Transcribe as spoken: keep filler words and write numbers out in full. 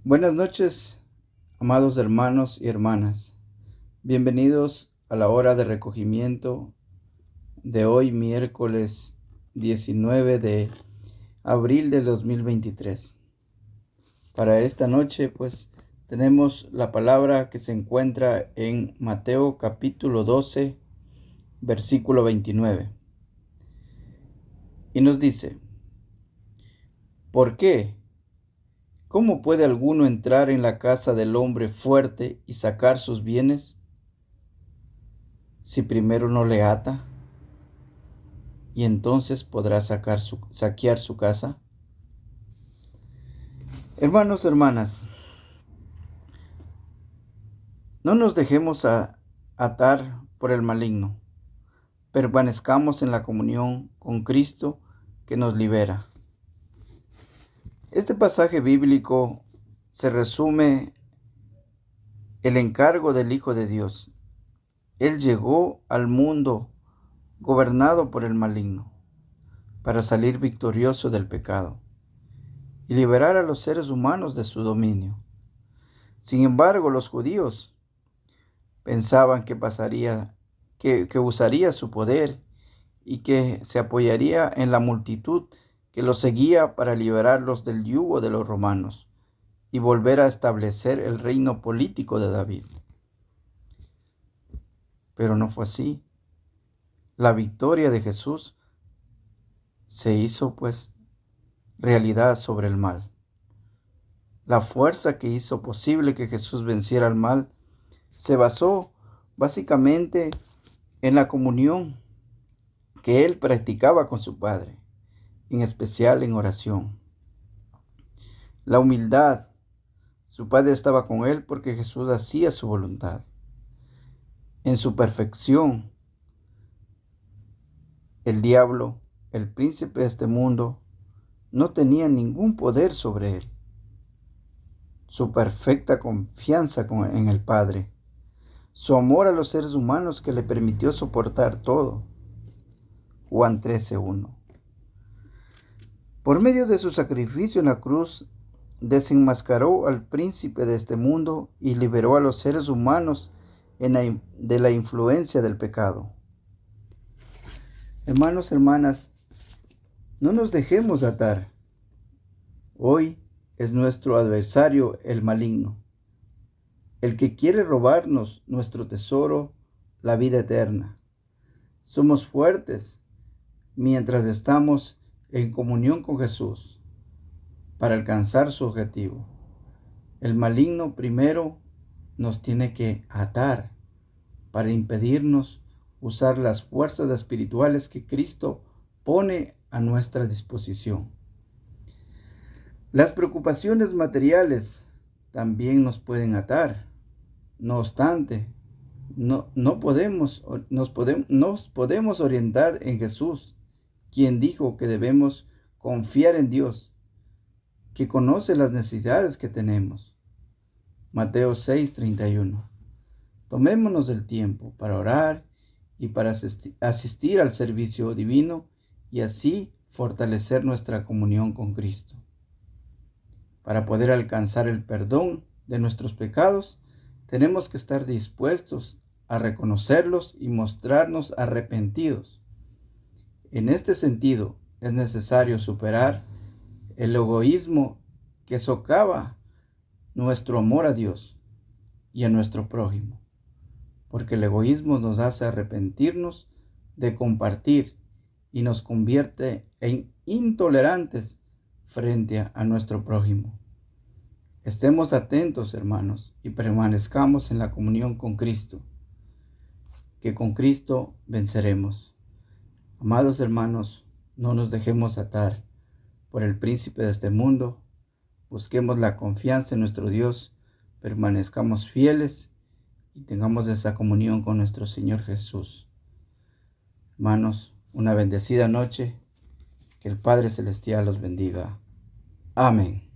Buenas noches, amados hermanos y hermanas. Bienvenidos a la hora de recogimiento de hoy, miércoles diecinueve de abril de dos mil veintitrés. Para esta noche, pues, tenemos la palabra que se encuentra en Mateo capítulo doce, versículo veintinueve. Y nos dice: ¿Por qué? ¿Cómo puede alguno entrar en la casa del hombre fuerte y sacar sus bienes si primero no le ata? Y entonces podrá sacar su, saquear su casa. Hermanos, hermanas, no nos dejemos a, atar por el maligno. Permanezcamos en la comunión con Cristo que nos libera. Este pasaje bíblico se resume el encargo del Hijo de Dios. Él llegó al mundo gobernado por el maligno para salir victorioso del pecado y liberar a los seres humanos de su dominio. Sin embargo, los judíos pensaban que pasaría, que, que usaría su poder y que se apoyaría en la multitud que los seguía para liberarlos del yugo de los romanos y volver a establecer el reino político de David. Pero no fue así. La victoria de Jesús se hizo, pues, realidad sobre el mal. La fuerza que hizo posible que Jesús venciera al mal se basó básicamente en la comunión que él practicaba con su Padre, en especial en oración. La humildad. Su Padre estaba con él porque Jesús hacía su voluntad. En su perfección, el diablo, el príncipe de este mundo, no tenía ningún poder sobre él. Su perfecta confianza en el Padre, su amor a los seres humanos que le permitió soportar todo. Juan trece uno. Por medio de su sacrificio en la cruz, desenmascaró al príncipe de este mundo y liberó a los seres humanos en la, de la influencia del pecado. Hermanos, hermanas, no nos dejemos atar. Hoy es nuestro adversario el maligno, el que quiere robarnos nuestro tesoro, la vida eterna. Somos fuertes mientras estamos en comunión con Jesús para alcanzar su objetivo. El maligno primero nos tiene que atar para impedirnos usar las fuerzas espirituales que Cristo pone a nuestra disposición. Las preocupaciones materiales también nos pueden atar. No obstante, no, no podemos, nos, podemos, nos podemos orientar en Jesús, quien dijo que debemos confiar en Dios, que conoce las necesidades que tenemos. Mateo seis treinta y uno. Tomémonos el tiempo para orar y para asistir al servicio divino y así fortalecer nuestra comunión con Cristo. Para poder alcanzar el perdón de nuestros pecados, tenemos que estar dispuestos a reconocerlos y mostrarnos arrepentidos. En este sentido, es necesario superar el egoísmo que socava nuestro amor a Dios y a nuestro prójimo, porque el egoísmo nos hace arrepentirnos de compartir y nos convierte en intolerantes frente a nuestro prójimo. Estemos atentos, hermanos, y permanezcamos en la comunión con Cristo, que con Cristo venceremos. Amados hermanos, no nos dejemos atar por el príncipe de este mundo. Busquemos la confianza en nuestro Dios, permanezcamos fieles y tengamos esa comunión con nuestro Señor Jesús. Hermanos, una bendecida noche. Que el Padre Celestial los bendiga. Amén.